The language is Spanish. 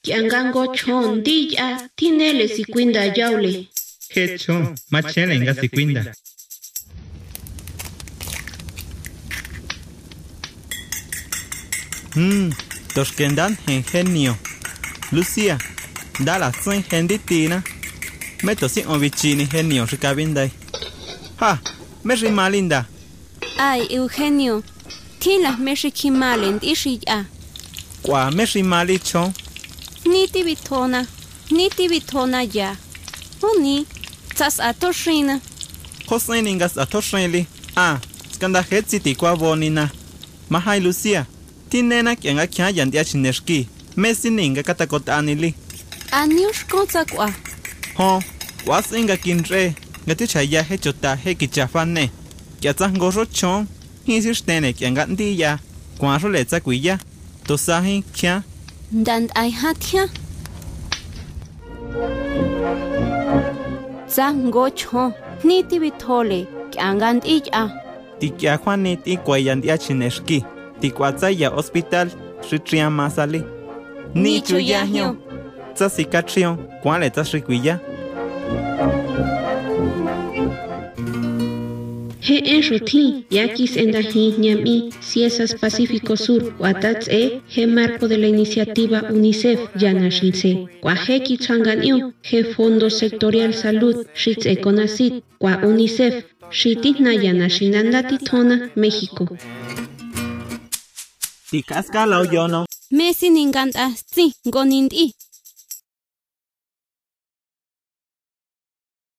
Kiangango chon dilla, tinele siquinda yaule. Hecho, machelenga siquinda. Toskendan genio. Lucia, dala soy genditina. Meto si ovichini genio ricabindai. Ha, me rimalinda. Ay, Eugenio, tila me rikimalend ishia. Kwa me rimalicho. Niti vitona ya. Oni, tas atoshina. Joseningas atoshreli. Ah, skanda hetsiti kwa bonina. Mahai Lucia. Tinena kianga kya yandia chinerski. Mesininga katakota anili. Aniush konzakwa. Ho, wasinga kinre. Ngati chaya hechota hekichafane. Kiatzango rochon. Hisistene kianga ndiya. Kwa roletza kuya. Tosahi kya. Dand ay hatya. Zango cho. Niti vitole. Kiangand iya. Tikia Juaniti kwayandia chinerski. Tikwazaya hospital. Ritria masali. Ni chuyahyo. Tzasikachio. Kwale tzashikuya. He ruti, yakis endahi ñami, Ciesas Pacífico Sur, Huatatze, he marco de la iniciativa UNICEF, Yanashinse, Cuajeki Changanio, he Fondo Sectorial Salud, Shitze Conacit, Cua UNICEF, Shitina Yanashinandati Tona, México. Tikasca la oyono. Messi ninganda, si, gonindi.